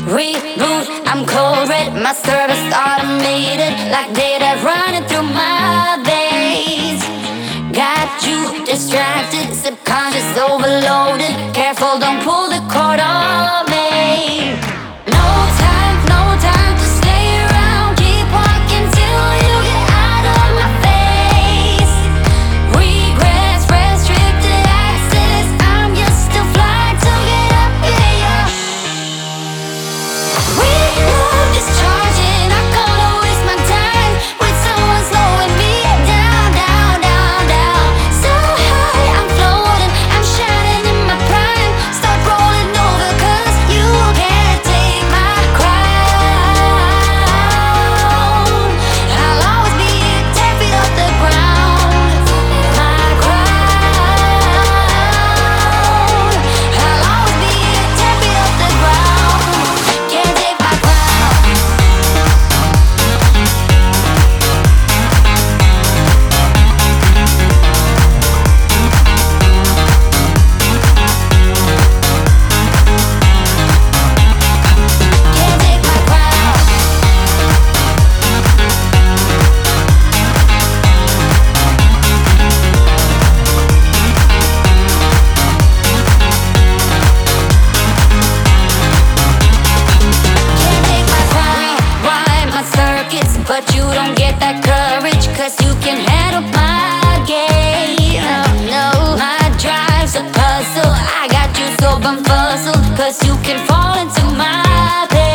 Reboot, I'm cold red, my service automated, like data running through my veins. Got you distracted, subconscious overloaded. Careful, don't pull the cord on me. No time, no time to stay around. Keep walking till you get out of my face. Regrets, restricted access. I'm just a fly to get up, yeah. We love discharging. I can't waste my time with someone slowing me down, down, down, down. So high, I'm floating, I'm shining in my prime. Start rolling over 'cause you can't take my crown. I'll always be 10 feet off the ground. My crown. I'll always be 10 feet off the ground. Can't take my crown. Can't take my crown. Can't take my crown. Rewind my circuits, but you don't get that courage, 'cause you can handle my game. No, my drive's a puzzle. I got you so bumfuzzled, 'cause you can fall into my bed.